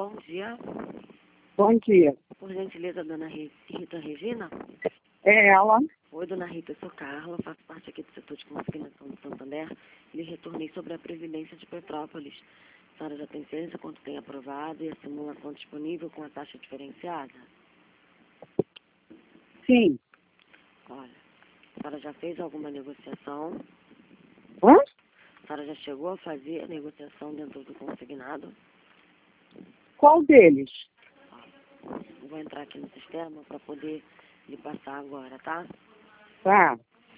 bom dia. Bom dia. Por gentileza, dona Rita Regina? É ela? Oi, dona Rita, eu sou Carla, faço parte aqui do setor de consignação de Santander. Lhe retornei sobre a Previdência de Petrópolis. A senhora já tem ciência quanto tem aprovado e a simulação disponível com a taxa diferenciada? Sim. Olha, a senhora já fez alguma negociação? Hã? A senhora já chegou a fazer a negociação dentro do consignado? Qual deles? Eu vou entrar aqui no sistema para poder lhe passar agora, tá? Tá.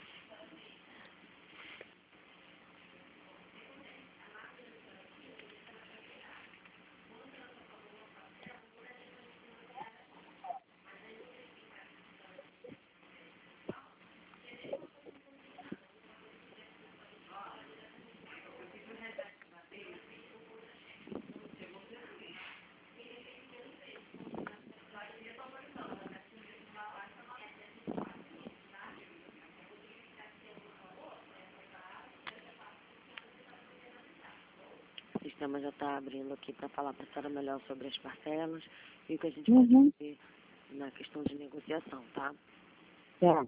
O sistema já está abrindo aqui para falar para a senhora melhor sobre as parcelas e o que a gente pode fazer na questão de negociação, tá? Tá.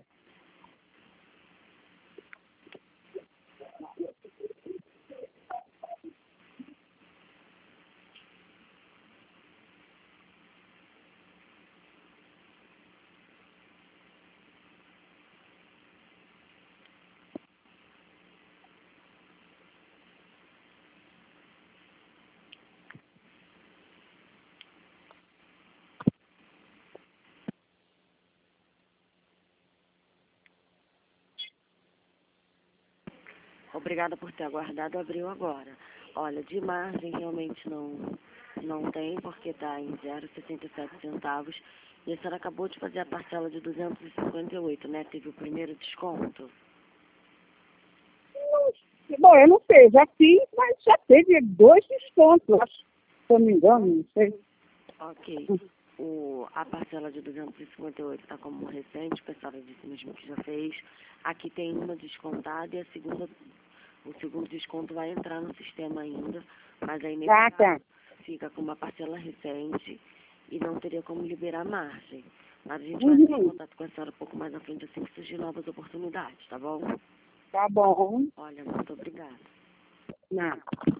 Obrigada por ter aguardado, abriu agora. Olha, de margem realmente não tem, porque está em 0,67 centavos. E a senhora acabou de fazer a parcela de 258, né? Teve o primeiro desconto. Bom, eu não sei, já fiz, mas já teve 2 descontos, acho. Se eu não me engano, não sei. Ok. A parcela de 258 está como recente, porque a senhora disse mesmo que já fez. Aqui tem uma descontada e o segundo desconto vai entrar no sistema ainda, mas aí nesse Tá. fica com uma parcela recente e não teria como liberar margem. Mas a gente vai entrar em contato com a senhora um pouco mais à frente assim que surgir novas oportunidades, tá bom? Tá bom. Olha, muito obrigada. Não.